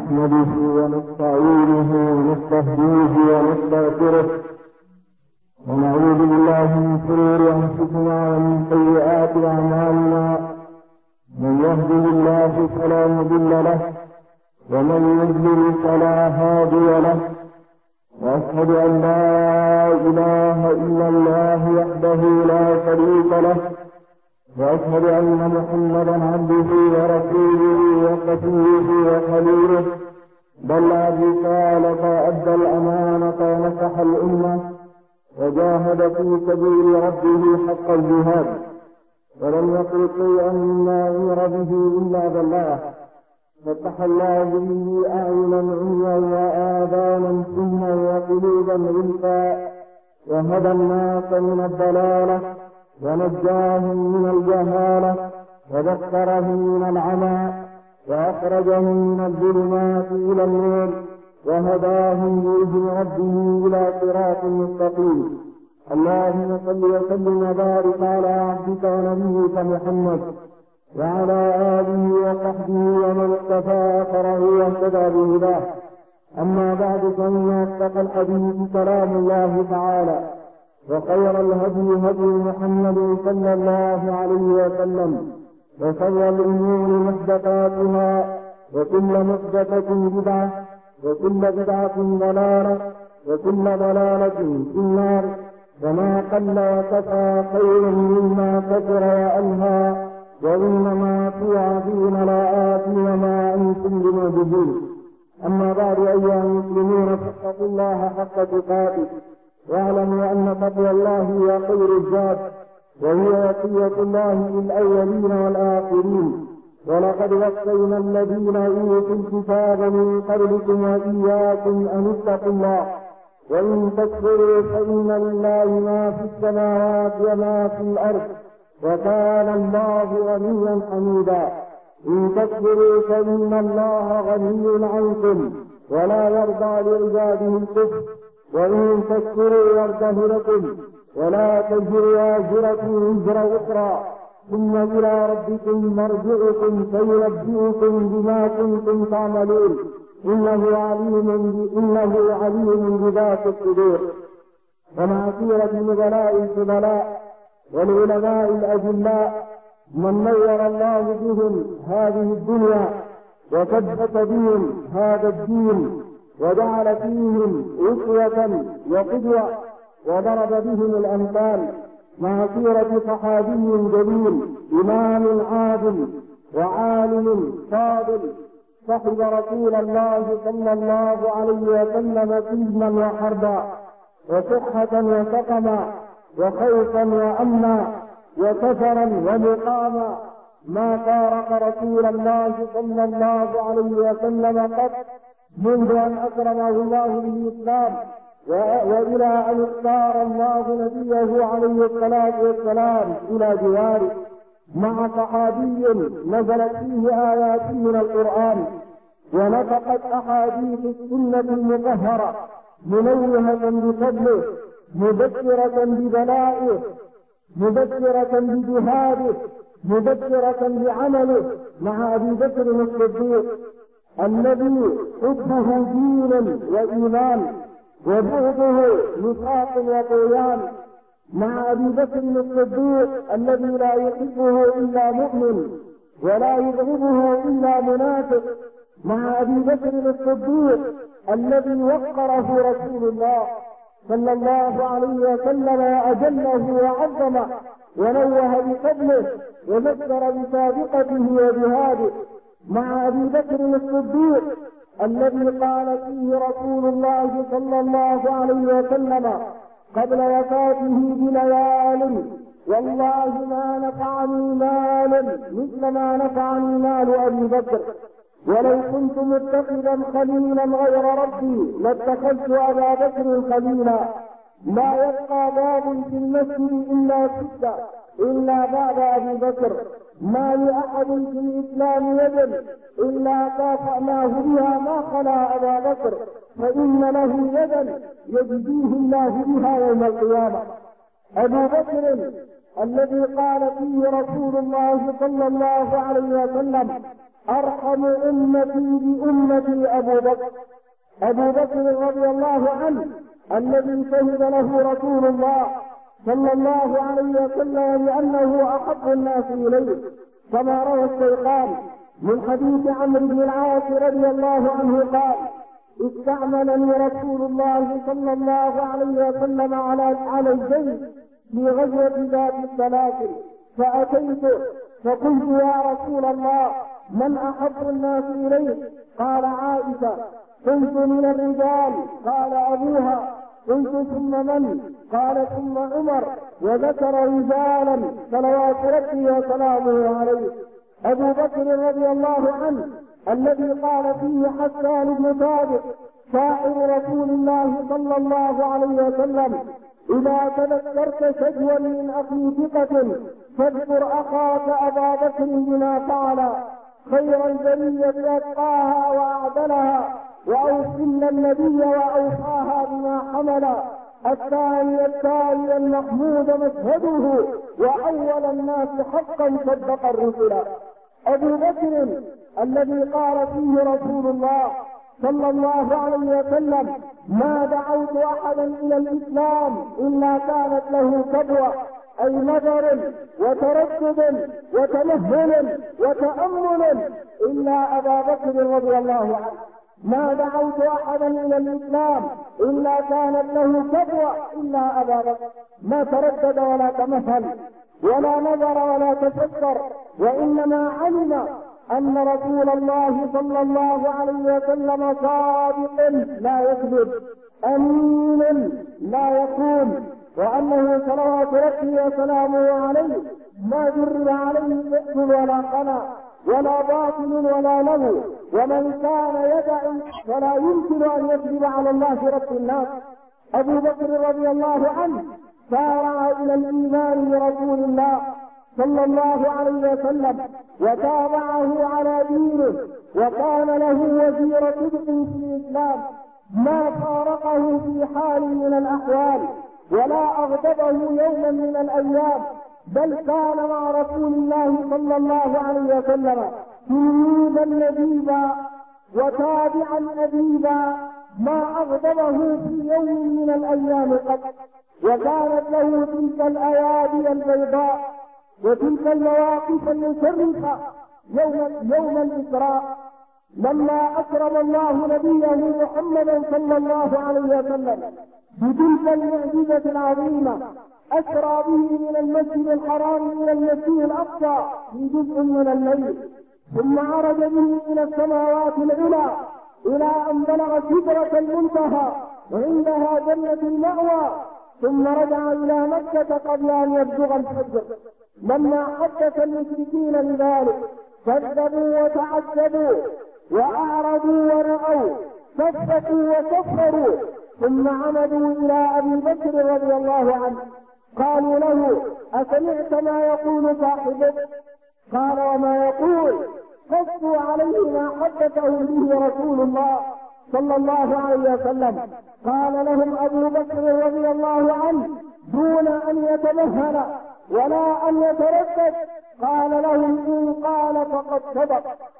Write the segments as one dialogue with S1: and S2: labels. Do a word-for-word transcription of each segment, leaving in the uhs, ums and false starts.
S1: نحمده ونستعينه ونستهديه ونستغفره ونعوذ بالله من شرور أنفسنا ومن سيئات أعمالنا. من يهده الله فلا مضل له ومن يضلل فلا هادي له، وأشهد أن لا إله إلا الله وحده لا شريك له، وأشهد أن محمدا عبده ورسوله وصفيه وخليله، بلغ الرسالة وأدى الأمانة ونصح الأمة وجاهد في سبيل ربه حق الجهاد، ولم يقل شيئا مما أمر به إلا بلغه، فتح الله به أعينا عميا وآذانا سما وقلوبا غلفا، وهدى الناس من الضلالة ونجاهم من الجهالة وذكرهم من العمى وأخرجهم من الظلمات إلى النور وهداهم بإذن ربه إلى صراط مستقيم. اللهم صل وسلم وبارك على عبدك ونبيك محمد وعلى آله وصحبه ومن اقتفى أثره واهتدى بهداه. أما بعد، فإن أصدق الحديث كلام الله تعالى، وخير الهدي هدي محمد صلى الله عليه وسلم، وشر الأمور محدثاتها، وكل محدثة بدعة، وكل بدعة ضلالة، وكل ضلالة في النار. وما قل وكفى خير مما كثر وألهى، وإنما توعدون لآت وما أنتم بمعجزين. أما بعد، أيها المسلمون، فاتقوا الله حق تقاته، واعلموا أن تقوى الله هي خير الزاد، وهي وصية الله للأولين والآخرين. ولقد وصينا الذين أوتوا الكتاب من قبلكم وإياكم أن اتقوا الله، وإن تكفروا فإن لله ما في السماوات وما في الأرض، وكان الله غنيا حميدا. إن تكفروا فإن الله غني عنكم ولا يرضى لعباده الكفر، وإن تكفروا يرضه لكم ولا تزر وازرة وزر أخرى، ثم إلى ربكم مرجعكم فينبئكم بما كنتم تعملون، إنه عليم إنه عليم بذات الصدور. ومع سيرة النبلاء الفضلاء والعلماء الأجلاء من نور الله بهم هذه الدنيا وثبت بهم هذا الدين وجعل فيهم أسوة وقدوة وضرب بهم الأمثال، مع سيرة صحابي جليل إمام عادل وعالم فاضل، صحب رسول الله صلى الله عليه وسلم سجنا وحربا، وصحة وسقما، وخوفا وأمنا، وسفرا ومقاما، ما فارق رسول الله صلى الله عليه وسلم قط منذ أن أكرمه الله بالإسلام، وإلى أن اختار الله نبيه عليه الصلاة والسلام إلى جواره، مع صحابي نزلت فيه آيات من القرآن، ونطقت أحاديث السنة المطهرة منوهة بفضله، مبشرة ببلائه، مبشرة بجهاده، مبشرة بعمله، مع أبي بكر الصديق الذي حبه دين وإيمان وبغضه نفاق وطغيان، مع أبي بكر الصديق الذي لا يحبه إلا مؤمن ولا يبغضه إلا منافق، مع أبي بكر الصديق الذي وقره رسول الله صلى الله عليه وسلم وأجله وعظمه ونوه بفضله وذكر بسابقته وجهاده، مع أبي بكر الصديق الذي قال فيه رسول الله صلى الله عليه وسلم قبل وفاته بليال: والله ما نفعني مال مثل ما نفعني مال أبي بكر، ولو كنت متخذا خليلا غير ربي لاتخذت أبا بكر خليلا. لا يبقى باب في المسجد إلا ستة إلا بعد أبي بكر، ما لأحد في الإسلام يد إلا كافأناه بها ما خلا أبا بكر، فإن له يدا يجزيه الله بها يوم القيامة. أبو بكر الذي قال فيه رسول الله صلى الله عليه وسلم: أرحم أمتي بأمتي أبو بكر. أبو بكر رضي الله عنه الذي شهد له رسول الله صلى الله عليه وسلم بأنه أحب الناس إليه، كما روى الشيخان من حديث عمرو بن العاص رضي الله عنه قال: استعملني رسول الله صلى الله عليه وسلم على على الجيش في غزوة ذات السلاسل، فأتيته فقلت: يا رسول الله، من أحب الناس إليك؟ قال: عائشة. قلت: من الرجال؟ قال: أبوها. قلت: ثم من؟ قال: ثم عمر. وذكر رجالا صلوات ربي وسلامه عليه. أبو بكر رضي الله عنه الذي قال فيه حسان بن ثابت شاعر رسول الله صلى الله عليه وسلم: إذا تذكرت شجوا من أخي ثقة فاذكر أخاك أبا بكر بما فعل، خير البرية أتقاها وأعدلها، وأوصل النبي وأوصاها بما حمل، الثاني الثاني المحمود مشهده، وأول الناس حقا صدق الرسل. أبو بكر الذي قال فيه رسول الله صلى الله عليه وسلم: ما دعوت أحدا إلى الإسلام إلا كانت له كبوة، أي نظر وتردد وتمهل وتأمل، إلا أبا بكر رضي الله عنه. ما دعوت أحدا إلى الإسلام إلا كانت له كبوة إلا أبا بكر، ما تردد ولا تمهل ولا نظر ولا تفكر، وإنما علم أن رسول الله صلى الله عليه وسلم صادق لا يكذب، أمين لا يخون، وأنه صلوات ربي وسلامه عليه ما جرب عليه بئس ولا قنا ولا باطل ولا له، ومن كان يدعي فلا يمكن أن يكذب على الله رب الناس. أبو بكر رضي الله عنه سارع إلى الإيمان برسول الله صلى الله عليه وسلم وتابعه على دينه، وكان له وزير صدق في الإسلام، ما فارقه في حال من الأحوال ولا أغضبه يوما من الأيام، بل كان مع رسول الله صلى الله عليه وسلم تلميذا لبيبا وتابعا أديبا، ما أغضبه في يوم من الأيام قط. وكانت له تلك الأيادي البيضاء وتلك المواقف المشرفة يوم, يوم الإسراء، لما أكرم الله نبيه محمدا صلى الله عليه وسلم بتلك المعجزة العظيمة، أسرى به من المسجد الحرام إلى المسجد الأقصى في جزء من الليل، ثم عرج به إلى السماوات العلى إلى أن بلغ سدرة المنتهى وعندها جنة المأوى، ثم رجع إلى مكة قبل أن يبلغ الفجر. لما حدث المشركين بذلك كذبوا وتعذبوا وأعرضوا ورأوا، صدقوا وكفروا، ثم عمدوا إلى أبي بكر رضي الله عنه، قالوا له: أسمعت ما يقول صاحبك؟ قال: وما يقول؟ قصوا عليه ما حدثهم به رسول الله صلى الله عليه وسلم. قال لهم أبو بكر رضي الله عنه دون أن يتمهل ولا أن يتردد، قال لهم: إن قال فقد صدق،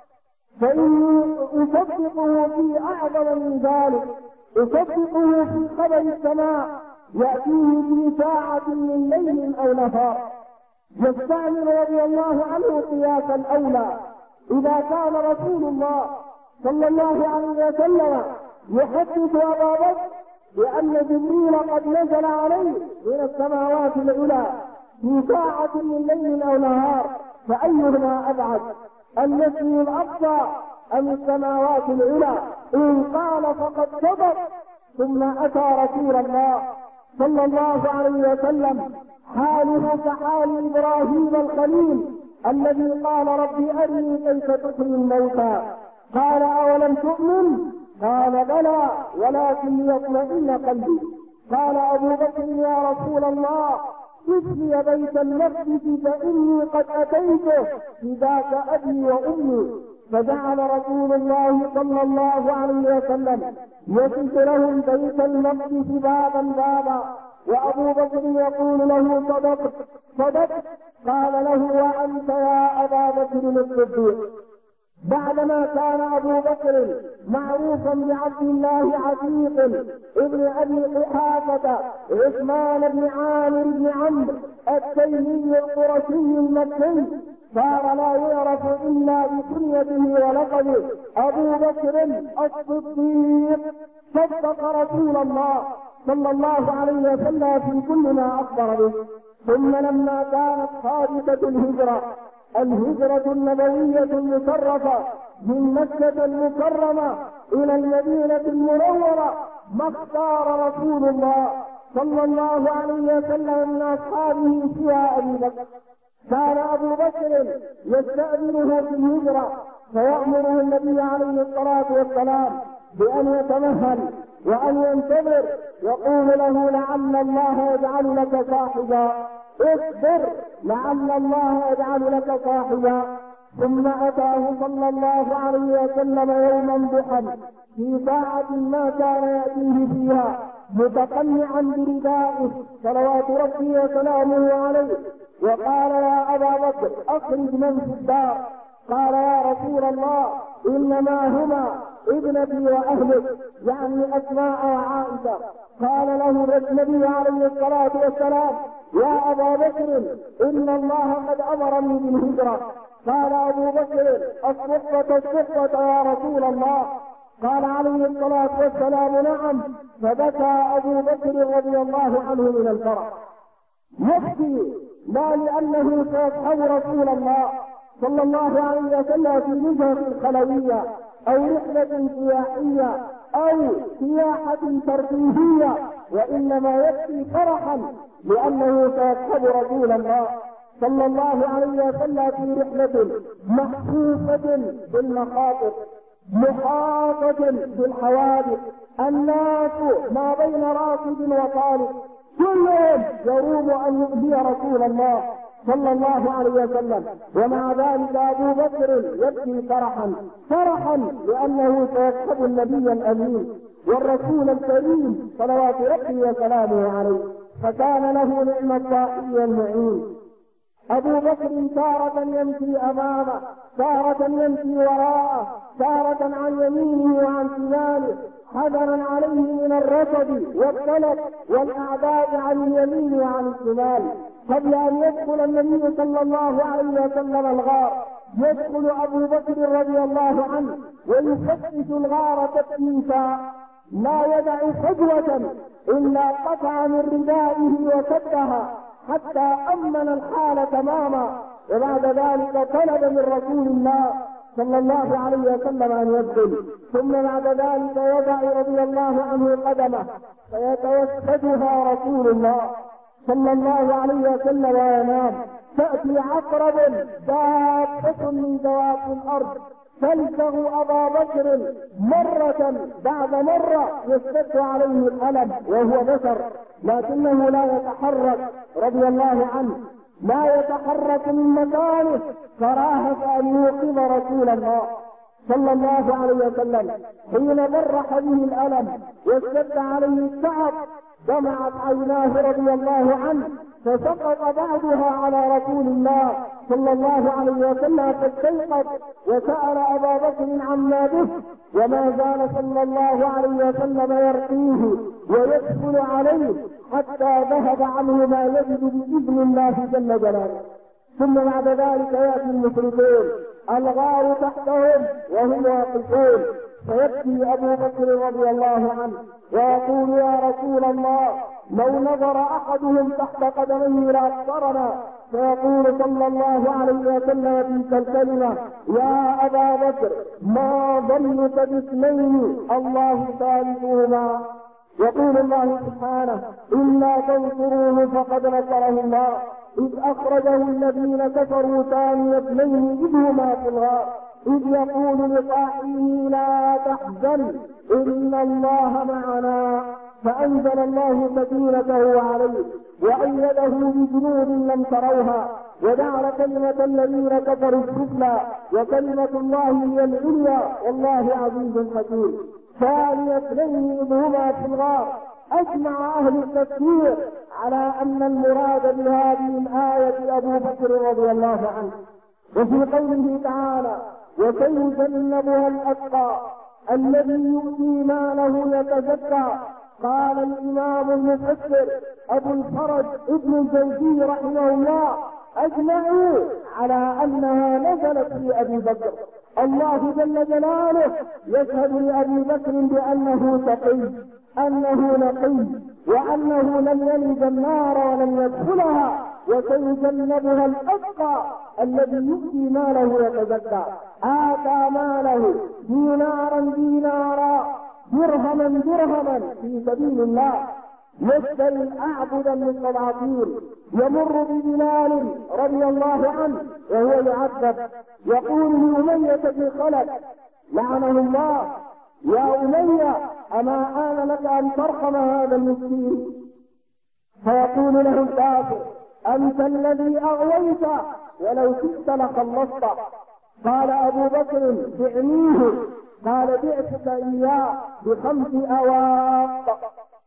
S1: فإني أصدقه في أعظم من ذلك، أصدقه في خبر السماء يأتيه في ساعة من ليل أو نهار. يستعمل رضي الله عنه قياس الأولى، إذا كان رسول الله صلى الله عليه وسلم يحدث أبا بكر بأن جبريل قد نزل عليه من السماوات العلى في ساعة من ليل أو نهار، فأيهما أبعد، المسجد الأقصى أم السماوات العلى؟ إن قال فقد صدق. ثم أتى رسول الله صلى الله عليه وسلم حاله كحال إبراهيم الخليل الذي قال: ربي أرني كيف تحيي الموتى. قال: أولم تؤمن؟ قال: بلى ولكن ليطمئن قلبي. قال أبو بكر: يا رسول الله اتني بيت المقدس فإني قد أتيته بذاك أبي وأمي. فجعل رسول الله صلى الله عليه وسلم يصف لهم بيت المقدس بابا بابا، وأبو بكر يقول له: صدقت صدقت. قال له: وأنت يا أبا بكر الصديق بعدما كان أبو بكر معروفا بعبد الله عتيق ابن أبي قحافة عثمان بن عامر بن عمرو التيمي القرشي المكي، صار لا يعرف إلا بكنيته ولقبه أبو بكر الصديق، صدق رسول الله صلى الله عليه وسلم في كل ما أخبر به. ثم لما كانت حادثة الهجرة الهجرة النبوية المشرفة من مكة المكرمة إلى المدينة المنورة، ما اختار رسول الله صلى الله عليه وسلم من أصحابه سوى أبي بكر. كان أبو بكر يستأذنه في الهجرة فيأمره النبي عليه الصلاة والسلام بأن يتمهل وأن ينتظر، يقول له لعل الله يجعل لك صاحبا، اصبر لعل الله يجعل لك صاحبا. ثم أتاه صلى الله عليه وسلم يوما ضحى في ساعة ما كان يأتيه فيها متقنعا بردائه صلوات ربي وسلامه عليه، وقال يا أبا بكر أخرج من في الدار. قال يا رسول الله إنما هما ابنتي وأهلك، يعني أسماء وعائشة. قال له النبي عليه الصلاة والسلام يا أبا بكر إن الله قد أمرني بالهجرة. قال أبو بكر الصحبة الصحبة يا رسول الله. قال عليه الصلاة والسلام نعم. فبكى أبو بكر رضي الله عنه من الفرح، يبكي لا لأنه سيصحب رسول الله صلى الله عليه وسلم في نزهة خلوية أو رحلة سياحية أو سياحة ترفيهية، وإنما يبكي فرحا لأنه سيصحب رسول الله صلى الله عليه وسلم في رحلة محفوفة بالمخاطر محاطة بالحوادث، الناس ما بين راكب وطالب كلهم يروم أن يؤذي رسول الله صلى الله عليه وسلم، ومع ذلك أبو بكر يبكي فرحا فرحا لأنه سيصحب النبي الأمين والرسول الكريم صلوات ربي وسلامه عليه، فكان له نعم الصاحب والمعين. أبو بكر تارة يمشي أمامه، تارة يمشي وراءه، تارة عن يمينه وعن شماله، حذرا عليه من الرصد والطلب والأعداء عن اليمين وعن الشمال. قبل أن يدخل النبي صلى الله عليه وسلم الغار، يدخل أبو بكر رضي الله عنه ويفتش الغار تفتيشا، لا يدع فجوة إلا قطع من ردائه وسدها حتى أمن الحال تماما، وبعد ذلك طلب من رسول الله صلى الله عليه وسلم أن يدخل، ثم بعد ذلك يضع رضي الله عنه قدمه فيتوسدها رسول الله صلى الله عليه وسلم وينام. تأتي عقرب دابة من دواب الأرض تلزغ أبا بكر مرة بعد مرة، يشتد عليه الألم وهو بشر لكنه لا يتحرك رضي الله عنه، لا يتحرك من مكانه كراهة أن يوقظ رسول الله صلى الله عليه وسلم. حين برح به الألم واشتد عليه التعب دمعت عيناه رضي الله عنه، فسقط بعضها على رسول الله صلى الله عليه وسلم فاستيقظ وسأل أبا بكر عما به، وما زال صلى الله عليه وسلم يرقيه ويدخل عليه حتى ذهب عنه ما يجد بإذن الله جل جلاله. ثم بعد ذلك يأتي المشركون الغار تحتهم وهم واقفون، فيبكي أبو بكر رضي الله عنه ويقول يا رسول الله لو نظر أحدهم تحت قدميه لأبصرنا، فيقول صلى الله عليه وسلم تلك الكلمة يا أبا بكر ما ظنك باثنين الله ثالثهما. يقول الله سبحانه إلا تنصروه فقد نصره الله إذ أخرجه الذين كفروا ثاني اثنين إذ هما في الغار إذ يقول لصاحبه لا تحزن إن الله معنا، فأنزل الله سكينته عليه وأيده بجنود لم تروها وجعل كلمة الذين كفروا السفلى وكلمة الله هي العليا والله عزيز حكيم. ثاني اثنين إذ هما في الغار. أجمع أهل التفسير على أن المراد بهذه الآية أبو بكر رضي الله عنه. وفي قوله تعالى وسيجنبها الأتقى الذي يؤتي ماله يتزكى. قال الإمام المفسر أبو الفرج ابن الجوزي رحمه الله: أجمعوا على أنها نزلت في أبي بكر. الله جل جلاله يشهد لأبي بكر بأنه تقي، أنه نقي، وأنه لن يلج النار ولن يدخلها، وسيجنبها الأتقى الذي يؤتي ماله يتزكى. آتى ماله دينارا دينارا، درهما درهما في سبيل الله، يشتري الأعبد المستضعفين. يمر ببلال رضي الله عنه وهو يعذب، يقول لأمية بن خلف لعنه الله: يا أمية، أما آن لك أن ترحم هذا المسكين؟ فيقول له الكافر: أنت الذي أغويت، ولو شئت لخلصته. قال أبو بكر: بعنيه. قال: بعتك إياه بخمس أواق.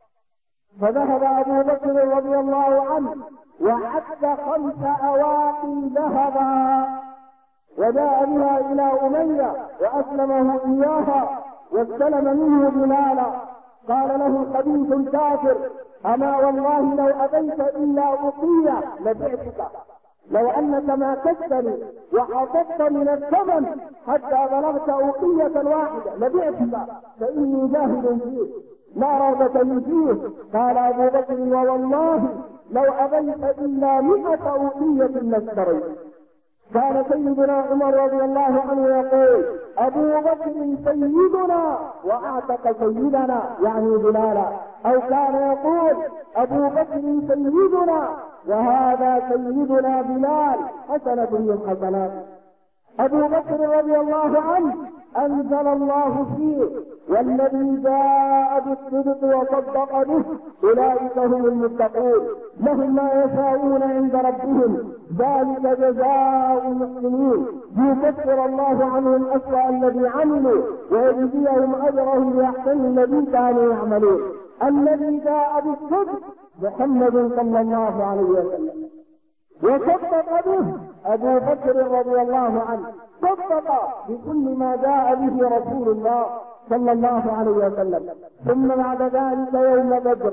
S1: فذهب أبو بكر رضي الله عنه وعد خمس أواق ذهبا، وجاء بها إلى أمية وأسلمه إياها واستلم منه بلالا. قال له الخبيث الكافر: أما والله لو أبيت إلا أوقية لبعتك، لو أنك ما كسبني وحطبت من الثمن حتى بلغت أوقية واحدة لبعتك، فإني جاهد فيه لا رغبة لي فيه. قال أبو بكر: ووالله لو أبيت إلا مئة أوقية لاشتريت. كان سيدنا عمر رضي الله عنه يقول: أبو بكر سيدنا وأعتق سيدنا، يعني بلالا. أو كان يقول: أبو بكر سيدنا وهذا سيدنا بلال، حسنة من حسناته. أبو بكر رضي الله عنه أنزل الله فيه: والذي جاء بالصدق وصدق به أولئك هم المتقون، لهم ما يشاءون عند ربهم، ذلك جزاء المحسنين، ليكفر الله عنهم أسوأ الذي عملوا ويجزيهم أجرهم بأحسن الذي كانوا يعملون. الذي جاء بالصدق محمد صلى الله عليه وسلم، وصدق به أبو بكر رضي الله عنه، صدق بكل ما جاء به رسول الله صلى الله عليه وسلم. ثم بعد ذلك يوم بدر،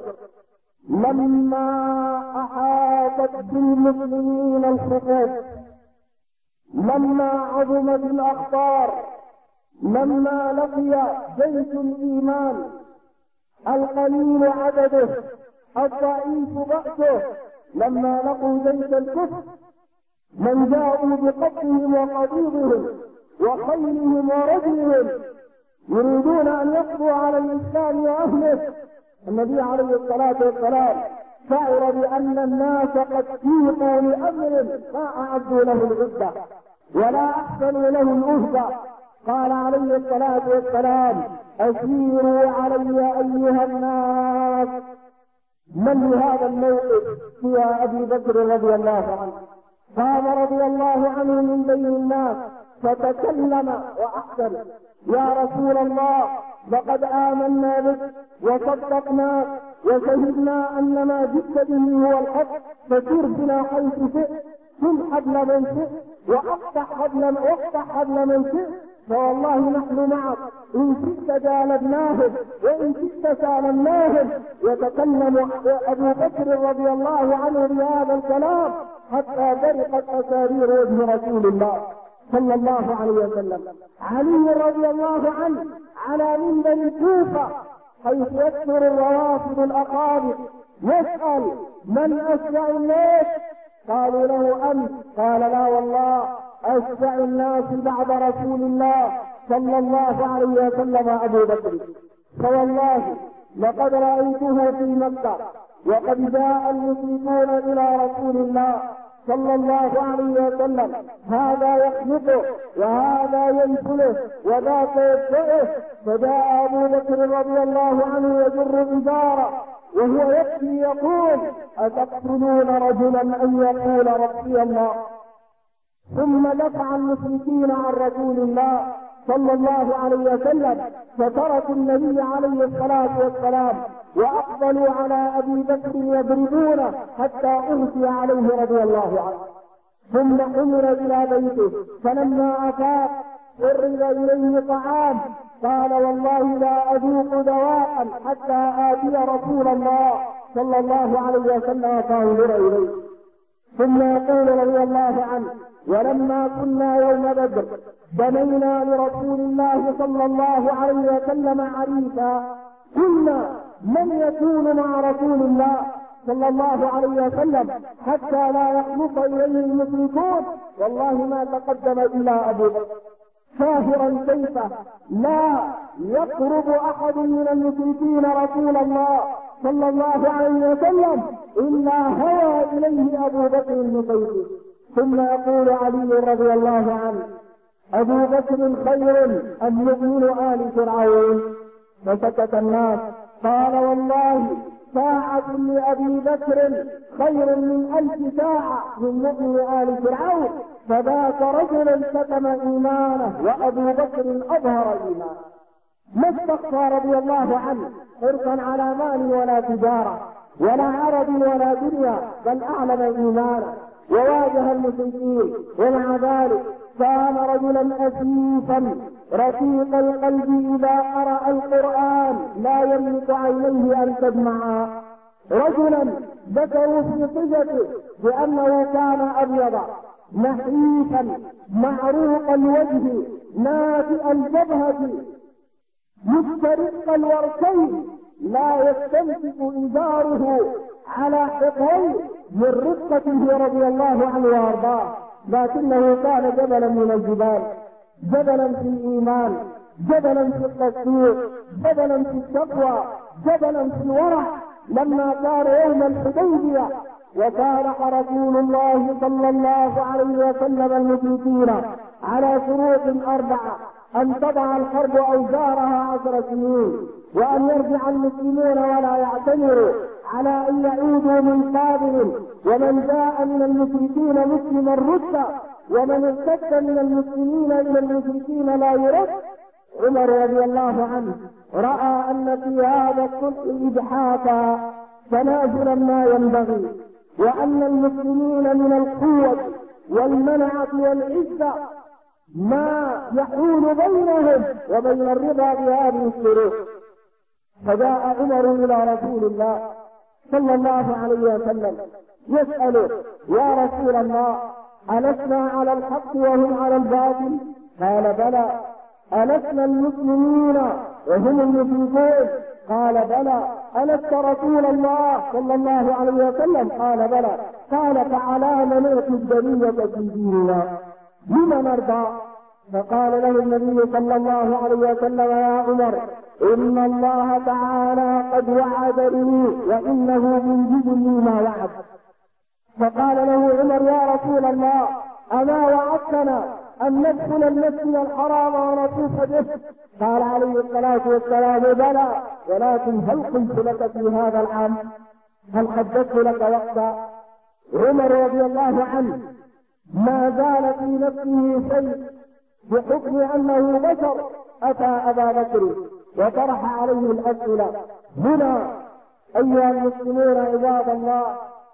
S1: لما أحاطت بالمسلمين الخطوط، لما عظمت الأخطار، لما لقي جيش الإيمان القليل عدده الضعيف بأسه، لما لقوا جيش الكفر من جاءوا بقبضهم وقضيضهم وخيلهم ورجلهم يريدون أن يقضوا على الإسلام وأهله، النبي عليه الصلاة والسلام شعر بأن الناس قد سيقوا لأمر ما أعدوا له العدة ولا أحسنوا له الأهدى. قال عليه الصلاة والسلام: أسيروا علي أيها الناس. من لهذا الموقف هو أبي بكر رضي الله عنه. قام رضي الله عنه من بين الناس فتكلم وأحسن: يا رسول الله، لقد آمنا بك وصدقناك وشهدنا أن ما جئت به هو الحق، فسر بنا حيث شئت، كن حبل من شئت وافتح حبل وافتح حبل من شئت، فوالله نحن معك، إن شئت جالبناهم وإن شئت سالمناهم. يتكلم أبو بكر رضي الله عنه بهذا الكلام حتى برقت أسارير وجه رسول الله صلى الله عليه وسلم. علي رضي الله عنه على منبر الكوفة حيث يكثر الروافض الأقارب يسأل: من أشجع الناس؟ قالوا له: أنت. قال: لا والله، أشجع الناس بعد رسول الله صلى الله عليه وسلم أبو بكر. فوالله لقد رأيته في مكة وقد جاء المشركون إلى رسول الله صلى الله عليه وسلم، هذا يخلقه وهذا ينسله وذاك يدفعه، فجاء أبو بكر رضي الله عنه يجر إزاره وهو يبكي يقول: أتقتلون رجلا أن يقول ربي الله؟ ثم دفع المشركين عن رسول الله صلى الله عليه وسلم، فتركوا النبي عليه الصلاة والسلام وأقبلوا على أبي بكر يضربونه حتى أغشي عليه رضي الله عنه. ثم حمل إلى بيته، فلما أفاق قرب إليه طعام قال والله لا أذوق دواء حتى آتي رسول الله صلى الله عليه وسلم فانظر إليه. ثم يقول رضي الله عنه ولما كنا يوم بدر بنينا لرسول الله صلى الله عليه وسلم عريسا قلنا من يكون مع رسول الله صلى الله عليه وسلم حتى لا يخلص إليه المشركون؟ والله ما تقدم إلا أبو بكر شاهرا سيفه لا يقرب أحد من المشركين رسول الله صلى الله عليه وسلم إلا هوى إليه أبو بكر بسيفه. ثم يقول علي رضي الله عنه أبو بكر خير أم مؤمن آل فرعون؟ فسكت الناس. قال والله ساعة لأبي بكر خير من ألف ساعة من مؤمن آل فرعون. فذاك رجل كتم إيمانه وأبو بكر أظهر إيمانه. ما استخفى رضي الله عنه حرصا على مال ولا تجارة ولا عرض ولا دنيا، بل أعلن إيمانه وواجه المشركين، ومع ذلك كان رجلا أسيفا رقيق القلب إذا قرأ القرآن لا يملك عينيه أن تدمعا، رجلا ذكروا في صفته بأنه كان أبيض نحيفا معروق الوجه نافئ الجبهة مسترق الوركين لا يستمسك إزاره على حقويه من رفقته رضي الله عنه وارضاه، لكنه كان جبلا من الجبال، جبلا في الإيمان، جبلا في التصديق، جبلا في التقوى، جبلا في الورع. لما كان يوم الحديبية وصالح رسول الله صلى الله عليه وسلم المشركين على شروط أربعة: أن تضع الحرب أوزارها عشر سنين، وأن يرجع المسلمون ولا يعتمروا، على أن يعودوا من قابل، ومن جاء من المشركين مسلما رد، ومن ارتد من المسلمين إلى المشركين لا يرد. عمر رضي الله عنه رأى أن في هذا الصلح إجحافا تنازلا ما ينبغي، وأن المسلمين من القوة والمنعة والعزة ما يحول بينهم وبين الرضا بهذه الشروط. فجاء عمر إلى رسول الله صلى الله عليه وسلم يسأله: يا رسول الله، ألسنا على الحق وهم على الباطل؟ قال: بلى. ألسنا المسلمين وهم المشركون؟ قال: بلى. ألست رسول الله صلى الله عليه وسلم؟ قال: بلى. قال: فعلى نعطي الدنية في ديننا؟ لم نرضى؟ فقال له النبي صلى الله عليه وسلم: يا عمر، إن الله تعالى قد وعدني وإنه منجزني ما وعد. فقال له عمر: يا رسول الله، أما وعدتنا أن ندخل المسجد الحرام ونطوف به؟ قال عليه الصلاة والسلام: بلى، ولكن هل قلت لك في هذا العام؟ هل حدثت لك وقتا؟ عمر رضي الله عنه ما زال في نفسه شيء بحكم أنه بشر. أتى أبا بكر وطرح عليه الأسئلة. هنا أيها المسلمون عباد الله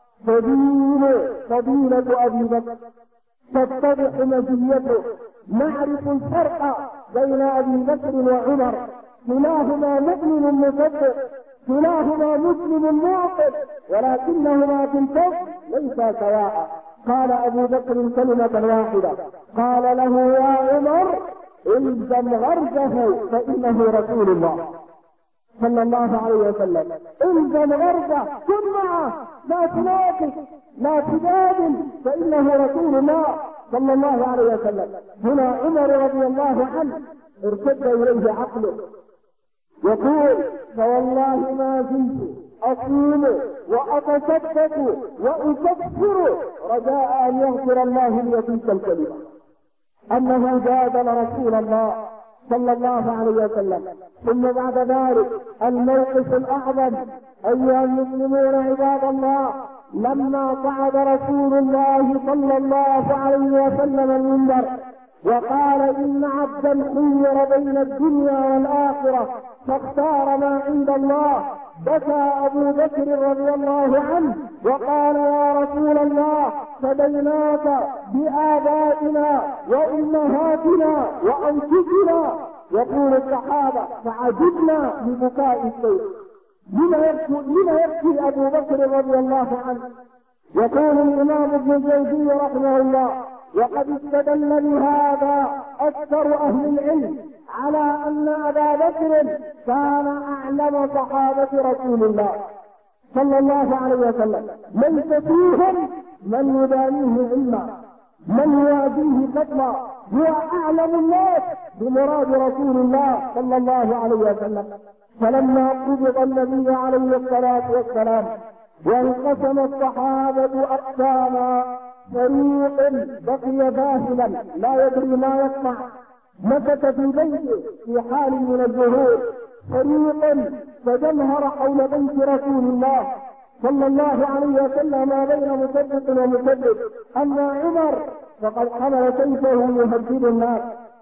S1: تبين فضيلة أبي بكر، تتضح مزيته، نعرف الفرق بين أبي بكر وعمر. كلاهما مؤمن مصدق، كلاهما مسلم معقد، ولكنهما في الفضل ليسا سواء. قال أبو بكر كلمة واحدة، قال له: يا عمر، الزم غرزه فإنه رسول الله صلى الله عليه وسلم. الزم غرزه، كن معه، لا تناقش، لا تجادل، فإنه رسول الله صلى الله عليه وسلم. هنا عمر رضي الله عنه ارتد إليه عقله، يقول: فوالله ما زلت أصوم وأتصدق وأكفر رجاء أن يغفر الله لي تلك الكلمة، أنه جادل رسول الله صلى الله عليه وسلم. ثم بعد ذلك الموقف الأعظم أيها المسلمون عباد الله، لما صعد رسول الله صلى الله عليه وسلم المنبر وقال إن عبدا خير بين الدنيا والآخرة فاختار ما عند الله. بكى أبو بكر رضي الله عنه وقال يا رسول الله فديناك بآبائنا وأمهاتنا وأنفسنا. يقول الصحابة فعجبنا لبكاء الشيخ. لما يبكي أبو بكر رضي الله عنه؟ يقول الإمام ابن الجوزي رحمه الله وقد استدل بهذا أكثر أهل العلم على أن أبا بكر كان أعلم صحابة رسول الله صلى الله عليه وسلم، ليس فيهم من يدانيه علما، من يوازيه فضلا، هو أعلم الناس بمراد رسول الله صلى الله عليه وسلم. فلما قبض النبي عليه الصلاة والسلام وانقسم الصحابة أقساما، فريق بقي ذاهلا لا يدري ما يصنع مكث في بيته في حال من الظهور، فريق تجمهر حول بيت رسول الله صلى الله عليه وسلم ما بين مصدق ومكذب. أما عمر فقد حمل سيفه يهدد الناس.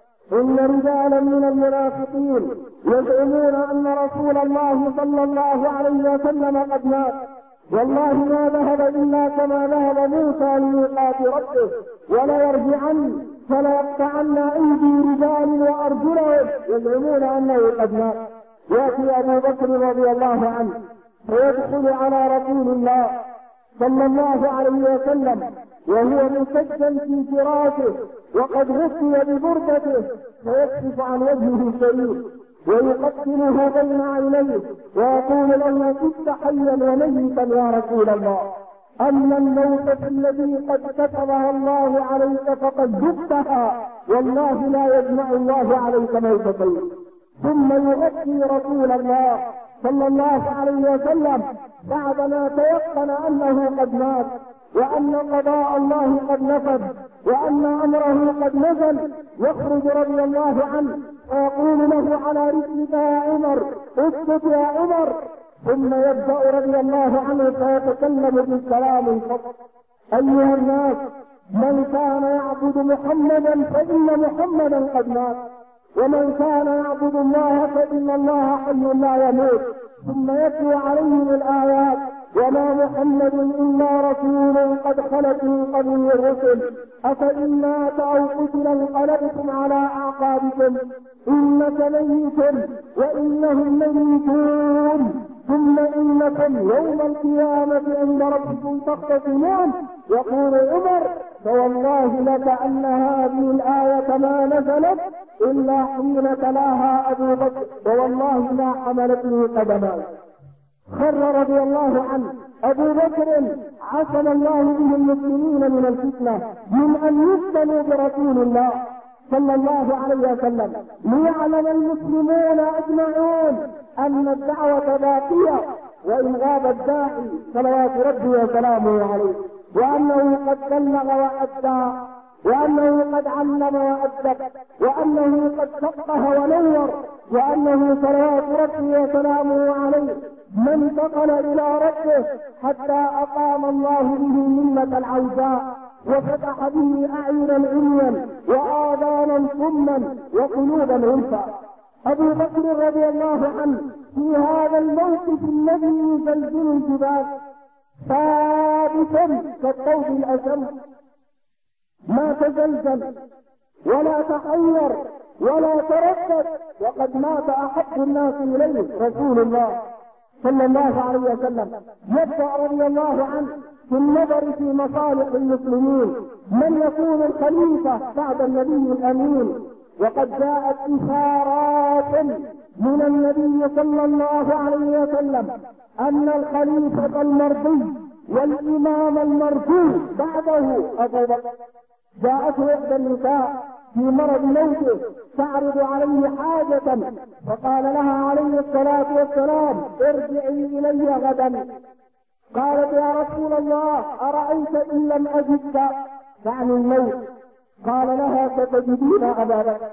S1: إن رجالا من المنافقين يزعمون أن رسول الله صلى الله عليه وسلم قد مات، والله ما ذهب إلا كما ذهب موسى لميقات ربه، ولا يرجعن فلا يقطعن أيدي رجال وأرجلهم يزعمون أنه قد مات. يأتي أبو بكر رضي الله عنه فيدخل على رسول الله صلى الله عليه وسلم وهو مسجن في فراشه وقد غطي ببردته، فيكشف عن وجهه الشريف ويقتله بين عينيه ويقول له كنت حيا وميتا يا رسول الله، أما الموتة الذي قد كتبها الله عليك فقد ذقتها، والله لا يجمع الله عليك موتتين. ثم يغطي رسول الله صلى الله عليه وسلم بعدما تيقن أنه قد مات وأن قضاء الله قد نفذ وأن أمره قد نزل، يخرج رضي الله عنه ويقول له على رجلك يا عمر، اسكت يا عمر، ثم يبدأ رضي الله عنه فيتكلم بالكلام الفصل. أيها الناس، من كان يعبد محمدا فإن محمدا قد مات، ومن كان يعبد الله فإن الله حي لا يموت. ثم يتلو عليهم الآيات وما محمد إلا رسول قد خلت من قبله الرسل أفإن مات أو قتل انقلبتم على أعقابكم إنك ميت وإنهم ميتون ثم إنكم يوم القيامة عند ربكم تختصمون. يقول عمر فوالله لكأن هذه الآية ما نزلت إلا حين تلاها أبو بكر ووالله ما حملتني قدماي. خر رضي الله عنه أبو بكر عصم الله به المسلمين من الفتنة من أن يفتنوا برسول الله صلى الله عليه وسلم، ليعلم المسلمون أجمعون أن الدعوة باقية وإن غاب الداعي صلوات ربي وسلامه عليه، وأنه قد بلغ وأدى، وأنه قد علم وأدب، وأنه قد فقه ونور، وأنه صلوات ربي وسلامه عليه ما انتقل إلى ربه حتى أقام الله به ملة العوجاء وفتح به أعينا عميا وآذانا صما وقلوبا غلفا. أبو بكر رضي الله عنه في هذا الموقف الذي يزلزل الجبال ثابتا كالطود الأشم، ما تزلزل ولا تحير ولا تردد، وقد مات أحب الناس إليه رسول الله صلى الله عليه وسلم. يبدأ رضي الله عنه في النظر في مصالح المسلمين من يكون الخليفة بعد النبي الأمين، وقد جاءت إشارات من النبي صلى الله عليه وسلم أن الخليفة المرضي والإمام المرجو بعده أبو بكر. جاءته إحدى النساء في مرض موته تعرض عليه حاجة فقال لها عليه الصلاة والسلام ارجعي إلي غدا. قالت يا رسول الله أرأيت إن لم أجدك تعني الموت؟ قال لها ستجدين أبا بكر.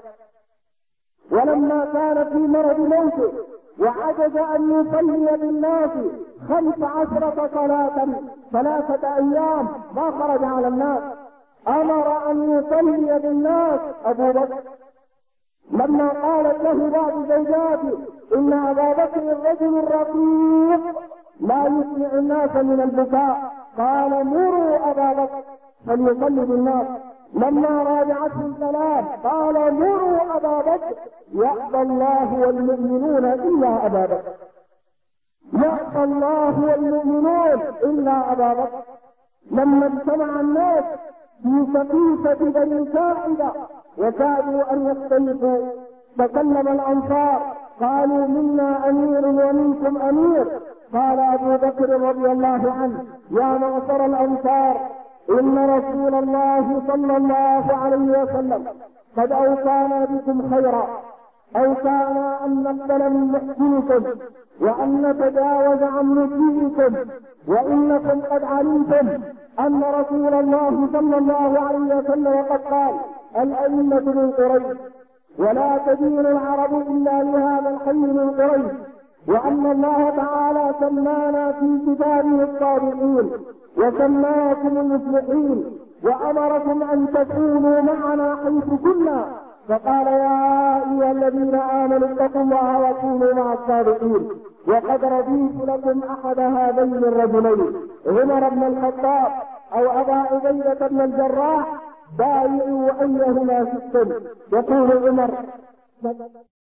S1: ولما كان في مرض موته وعجز أن يصلي بالناس خمس عشرة صلاة ثلاثة أيام ما خرج على الناس، أمر أن يصلي بالناس أبو بكر. لما قالت له بعض زوجاته إن أبا بكر الرجل الرقيق لا يسمع الناس من البكاء، قال مروا أبا بكر فليصلي بالناس. لما راجعته الثلاث قال مروا أبا بكر يأبى الله والمؤمنون إلا أبا بكر، يأبى الله والمؤمنون إلا أبا بكر. لما اجتمع الناس في سقيفة بني ساعدة وكادوا أن يختلفوا تكلم الأنصار قالوا منا أمير ومنكم أمير. قال أبو بكر رضي الله عنه يا معشر الأنصار إن رسول الله صلى الله عليه وسلم قد أوصانا بكم خيرا، أوصانا أن نقبل من محسنكم وأن نتجاوز عن مسيئكم، وإنكم قد علمتم أن رسول الله صلى الله عليه وسلم قد قال الأئمة من قريش ولا تدين العرب إلا لهذا الحي من قريش، وأن الله تعالى سمانا في كتابه الصادقين وسماكم المصلحين وأمركم أن تكونوا معنا حيث كنا، فقال يا أيها الذين آمنوا اتقوا الله وكونوا مع الصادقين. وقد رضيت لكم أحد هذين الرجلين عمر بن الخطاب أو أبا عبيدة بن الجراح بايعوا أيهما شئتم. يقول عمر